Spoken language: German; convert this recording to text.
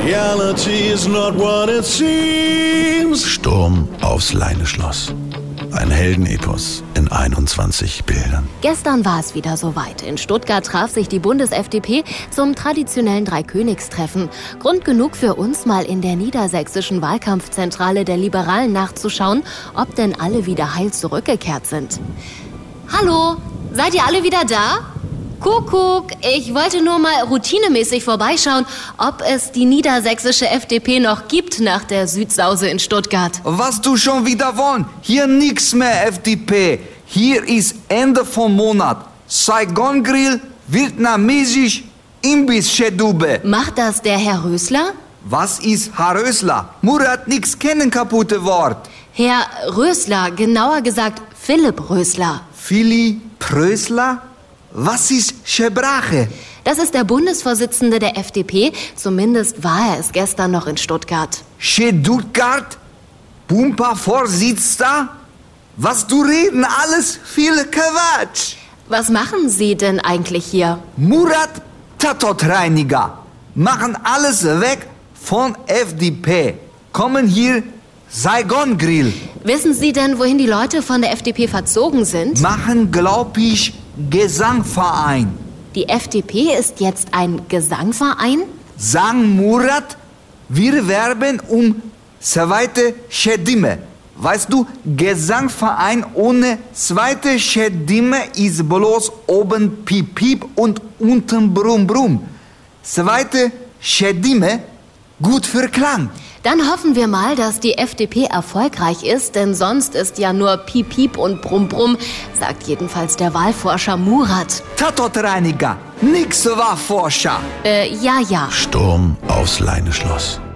Reality is not what it seems. Sturm aufs Leineschloss. Ein Heldenepos in 21 Bildern. Gestern war es wieder soweit. In Stuttgart traf sich die Bundes-FDP zum traditionellen Dreikönigstreffen. Grund genug für uns, mal in der niedersächsischen Wahlkampfzentrale der Liberalen nachzuschauen, ob denn alle wieder heil zurückgekehrt sind. Hallo, seid ihr alle wieder da? Kuckuck, ich wollte nur mal routinemäßig vorbeischauen, ob es die niedersächsische FDP noch gibt nach der Südsause in Stuttgart. Was du schon wieder wollen? Hier nix mehr FDP. Hier ist Ende vom Monat. Saigon Grill, vietnamesisch, Imbiss-Schedube. Macht das der Herr Rösler? Was ist Herr Rösler? Murat nix kennen, kaputte Wort. Herr Rösler, genauer gesagt Philipp Rösler. Philipp Rösler? Was ist Sprache? Das ist der Bundesvorsitzende der FDP. Zumindest war er es gestern noch in Stuttgart. Stuttgart? Pumpa-Vorsitzender? Was du reden, alles viel Quatsch. Was machen Sie denn eigentlich hier? Murat Tatortreiniger. Machen alles weg von FDP. Kommen hier Saigon Grill. Wissen Sie denn, wohin die Leute von der FDP verzogen sind? Machen, glaub ich, Gesangverein. Die FDP ist jetzt ein Gesangverein? Sang Murat, wir werben um zweite Stimme. Weißt du, Gesangverein ohne zweite Stimme ist bloß oben Piep Piep und unten Brumm Brumm. Zweite Stimme, gut für Klang. Dann hoffen wir mal, dass die FDP erfolgreich ist, denn sonst ist ja nur Piep Piep und Brumm Brumm, sagt jedenfalls der Wahlforscher Murat. Tatortreiniger, nix Wahlforscher. Ja. Sturm aufs Leineschloss.